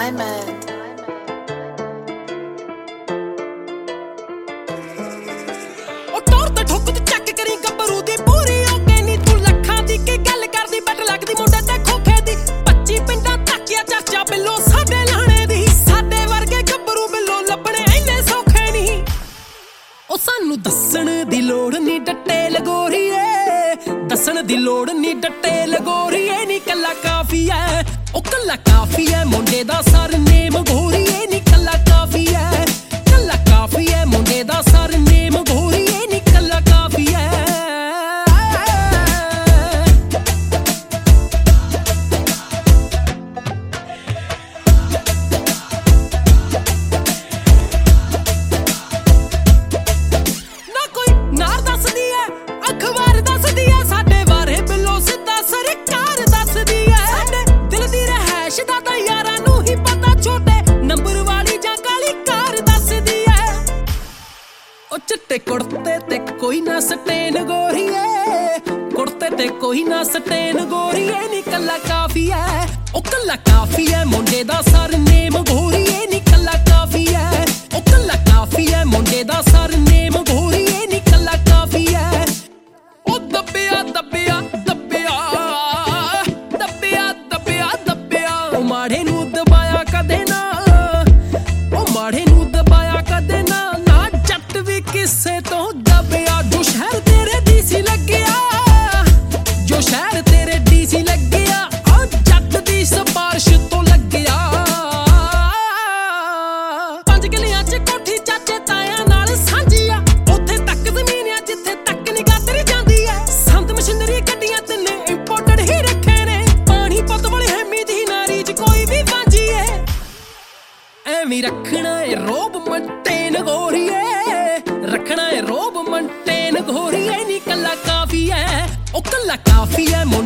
Diamond. ਉਹ ਟੌਰ ਤੇ ਠੁੱਕ ਤੇ ਚੱਕ ਕਰੀ ਗੱਭਰੂ ਦੀ ਪੂਰੀ ਹੋ ਕੇ ਨੀ ਤੂੰ ਲੱਖਾਂ ਦੀ ਕੀ ਗੱਲ ਕਰਦੀ ਬੈਟ ਲੱਗਦੀ ਮੁੰਡੇ ਤੇ ਖੋਖੇ ਦੀ 25 ਪਿੰਡਾਂ ਤੱਕਿਆ ਚਾਚਾ ਬਿੱਲੋ ਸਾਡੇ ਲਾਣੇ ਦੀ ਸਾਡੇ ਵਰਗੇ ਗੱਭਰੂ ਬਿੱਲੋ ਲੱਭਣੇ ਇੰਨੇ ਸੌਖੇ ਨਹੀਂ ਉਹ ਸਾਨੂੰ ਦੱਸਣ ਦੀ ਲੋੜ ਨੀ ਡੱਟੇ ਲਗੋਰੀਏ ਦੱਸਣ ਦੀ ਲੋੜ ਨੀ ਡੱਟੇ ਲਗੋਰੀਏ ਨੀ ਕੱਲਾ ਕਾਫੀ ਐ ਉਹ ਕੱਲਾ ਕਾਫੀ ਐ ਮੁੰਡੇ ਦਾ ਸਰਨੇਮ ਘੋਰੀਏ ਨੀ ਕੱਲਾ ਕਾਫੀ ਐ ਕੱਲਾ ਕਾਫੀ ਐ ਮੁੰਡੇ ਦਾ ਸਰਨੇਮ ਘੋਰੀਏ ਨੀ ਕੱਲਾ ਕਾਫੀ ਐ ਨਾ ਕੋਈ ਨਾਰ ਦੱਸਦੀ ਐ ਅਖਬਾਰ ਦੱਸਦੀ ਐ ਸਾਡੇ ਬਾਰੇ ਬਿੱਲੋ ਸਿੱਧਾ ਸਰਕਾਰ ਦੱਸਦੀ ਐ ਸਾਡੇ ਦਿਲ ਦੀ ਰਹਿਸ਼ ਦਾ ਤਾਂ ਯਾਰਾਂ ਨੂੰ ਹੀ ਪਤਾ ਛੋਟੇ ਨੰਬਰ ਵਾਲੀ ਜਾਂ ਕਾਲੀ ਕਾਰ ਦੱਸਦੀ ਐ ਉਹ ਚਿੱਟੇ ਕੁੜਤੇ ਤੇ ਕੋਈ ਨਾ ਸਟੇਨ ਗੋਰੀਏ ਕੁੜਤੇ ਤੇ ਕੋਈ ਨਾ ਸਟੇਨ ਗੋਰੀਏ ਨੀ ਕੱਲਾ ਕਾਫੀ ਐ ਉਹ ਕੱਲਾ ਕਾਫੀ ਐ ਮੁੰਡੇ ਦਾ ਸਰਨੇਮ ਘੋਰੀਏ ਨੀ ਕੱਲਾ ਕਾਫੀ ਐ ਉਹ ਕੱਲਾ ਕਾਫੀ ਐ ਮੁੰਡੇ ਦਾ ਸਰਨੇਮ ਘੋਰੀਏ ਨੀ ਕੱਲਾ ਕਾਫੀ ਐ ਉਹ ਦੱਬਿਆ ਦੱਬਿਆ ਦੱਬਿਆ ਦੱਬਿਆ ਦੱਬਿਆ ਦੱਬਿਆ ਉਹ ਮਾੜੇ ਨੂੰ ਦਬਾਇਆ ਕਦੇ ਨਾ ਉਹ ਮਾੜੇ ਨੂੰ ਦਬਾਇਆ ਕਦੇ ਨਾ ਨਾ ਜੱਟ ਵੀ ਕਿਸੇ ਤੋਂ ਦੱਬਿਆ ਜੋ ਸ਼ਹਿਰ ਤੇਰੇ ਡੀਸੀ ਲੱਗਿਆ ਜੋ ਸ਼ਹਿਰ ਤੇਰੇ ਡੀਸੀ ਲੱਗਿਆ ਉਹ ਜੱਟ ਦੀ ਸਿਫਾਰਿਸ਼ ਤੋਂ ਲੱਗਿਆ 5 ਕਿੱਲਿਆਂ 'ਚ ਕੋਠੀ ਚਾਚੇ ਤਾਇਆਂ ਨਾਲ ਸਾਂਝੀ ਆ ਉੱਥੇ ਤੱਕ ਜ਼ਮੀਨ ਆ ਜਿੱਥੇ ਤੱਕ ਨਿਗਾਹ ਤੇਰੀ ਜਾਂਦੀ ਐ ਸੰਦ ਮਸ਼ੀਨਰੀ ਗੱਡੀਆਂ ਤਿੰਨੇ ਇੰਪੋਰਟਡ ਹੀ ਰੱਖੇ ਨੇ ਪਾਣੀ ਪੁੱਤ ਵਾਲੀ ਹੈਮੀ ਦੀ ਨਾਰੀ 'ਚ ਕੋਈ ਵੀ ਵਾਂਝੀ ਐ ਐਵੇਂ ਰੱਖਣਾ ਏ ਰੋਬ ਮੰਟੇਨ ਗੋਰੀਏ ਰੱਖਣਾ ਏ ਰੋਬ ਮੰਟੇਨ ਗੋਰੀਏ ਨੀ ਕੱਲਾ ਕਾਫੀ ਐ ਉਹ ਕੱਲਾ ਕਾਫੀ ਐ